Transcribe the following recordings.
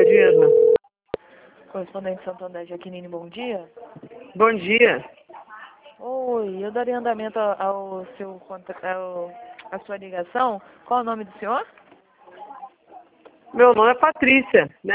dia, né? Correspondente Santander, Jaqueline, bom dia. Bom dia. Oi, eu daria andamento ao seu à sua ligação. Qual é o nome do senhor? Meu nome é Patrícia, né?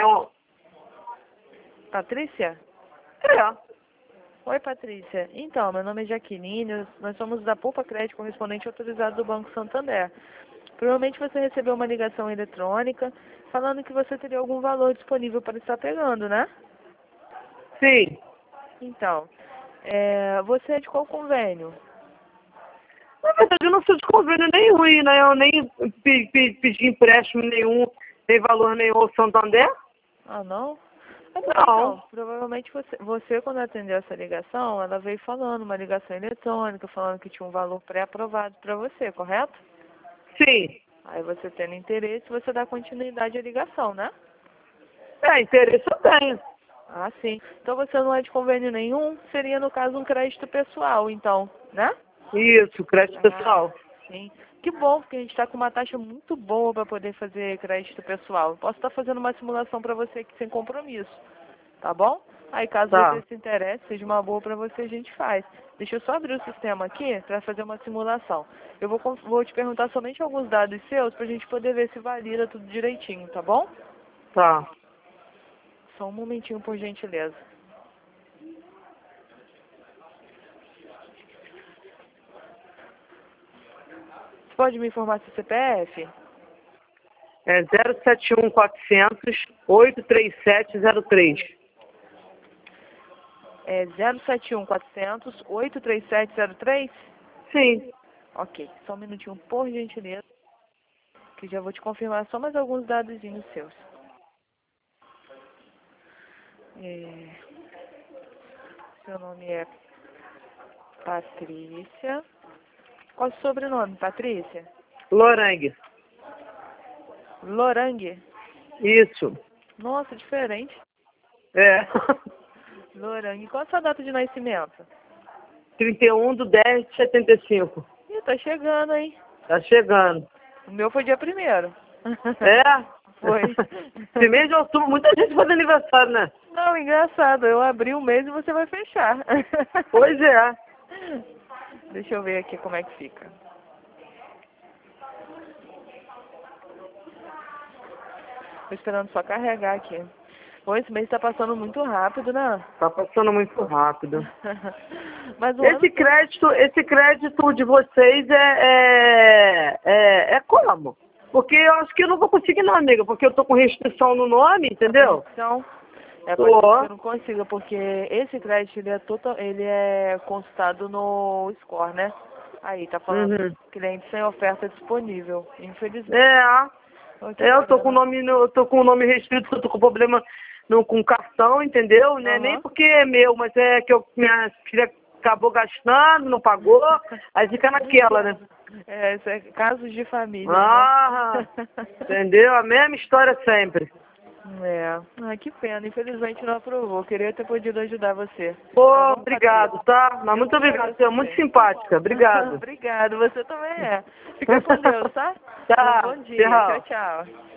Patrícia? É. Oi, Patrícia. Então, meu nome é Jaqueline, nós somos da Poupa Crédito, correspondente autorizado do Banco Santander. Provavelmente você recebeu uma ligação eletrônica falando que você teria algum valor disponível para estar pegando, né? Sim. Então, você é de qual convênio? Na verdade, eu não sou de convênio nenhum, né? Eu nem pedi empréstimo nenhum, nem valor nenhum ao Santander. Ah, não? Não. Então, provavelmente você, quando atendeu essa ligação, ela veio falando, uma ligação eletrônica, falando que tinha um valor pré-aprovado para você, correto? Sim. Aí você tendo interesse, você dá continuidade à ligação, né? Interesse eu tenho. Ah, sim. Então você não é de convênio nenhum, seria no caso um crédito pessoal, então, né? Isso, crédito pessoal. Sim. Que bom, porque a gente está com uma taxa muito boa para poder fazer crédito pessoal. Eu posso estar fazendo uma simulação para você aqui sem compromisso, tá bom? Aí caso Tá. você se interesse, seja uma boa para você, a gente faz. Deixa eu só abrir o sistema aqui para fazer uma simulação. Eu vou te perguntar somente alguns dados seus para a gente poder ver se valida tudo direitinho, tá bom? Tá. Só um momentinho, por gentileza. Você pode me informar seu CPF? É 071-400-83703. É 071-400-83703? Sim. Ok, só um minutinho, por gentileza, que já vou te confirmar só mais alguns dadozinhos seus. Seu nome é Patrícia. Qual é o sobrenome, Patrícia? Lorangue. Lorangue? Isso. Nossa, diferente. É. Lorangue. Qual é a sua data de nascimento? 31/10/75. Ih, tá chegando, hein? Tá chegando. O meu foi dia 1º. É? Foi. Esse mês de outubro, muita gente faz aniversário, né? Não, engraçado. Eu abri o mês e você vai fechar. Pois é. Deixa eu ver aqui como é que fica. Tô esperando só carregar aqui. Bom, esse mês tá passando muito rápido, né? Tá passando muito rápido. Mas o ano... Esse crédito de vocês é como? Porque eu acho que eu não vou conseguir não, amiga, porque eu tô com restrição no nome, entendeu? Então, pode ser que Tô. você não consiga, porque esse crédito ele é consultado no score, né? Aí, tá falando cliente sem oferta disponível, infelizmente. Eu tô com o nome restrito, eu tô com problema com cartão, entendeu? Não é nem porque é meu, mas é que minha filha acabou gastando, não pagou, aí fica naquela, né? Isso é casos de família, né? Entendeu? A mesma história sempre. Que pena, infelizmente não aprovou. Queria ter podido ajudar você. Pô, Tá bom, obrigado, tá? Mas muito obrigado, você é muito simpática. Obrigado. Obrigado, você também é. Fica com Deus, tá? Tá, Bom dia, tchau. tchau.